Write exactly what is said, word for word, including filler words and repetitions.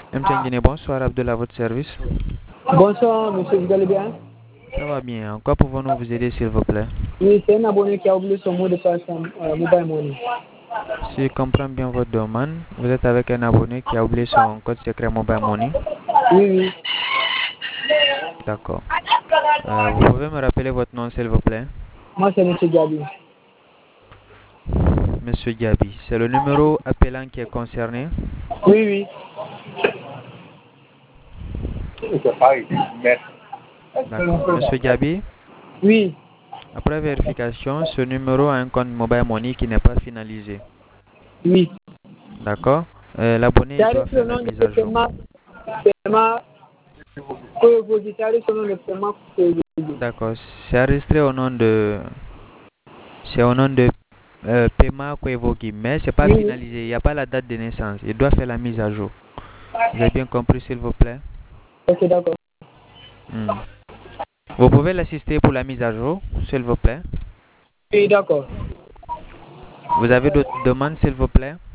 M T N Guinée, bonsoir, Abdullah, à votre service. Bonsoir, monsieur, vous allez bien? Ça va bien. En quoi pouvons-nous vous aider, s'il vous plaît? Oui, c'est un abonné qui a oublié son mot de passe en euh, mobile money. Si je comprends bien votre demande, vous êtes avec un abonné qui a oublié son code secret Mobile Money. Oui, oui. D'accord. Euh, vous pouvez me rappeler votre nom, s'il vous plaît? Moi, c'est monsieur Gabi. Monsieur Gabi, c'est le numéro appelant qui est concerné? Oui, oui. D'accord. Monsieur Gabi, Oui. après vérification, ce numéro a un compte Mobile Money qui n'est pas finalisé. Oui. D'accord. Euh, L'abonné C'est doit avec le faire la nom de mise à jour. paiement. Paiement. Que vous dites, c'est avec le nom de paiement que vous dites. D'accord. C'est enregistré au nom de... C'est au nom de euh, Pema Kwevoki, mais c'est pas Oui, oui. finalisé. Il n'y a pas la date de naissance. Il doit faire la mise à jour. Vous avez bien compris, s'il vous plaît? Ok, d'accord. Hmm. Vous pouvez l'assister pour la mise à jour, s'il vous plaît? Oui, d'accord. Vous avez d'autres demandes, s'il vous plaît?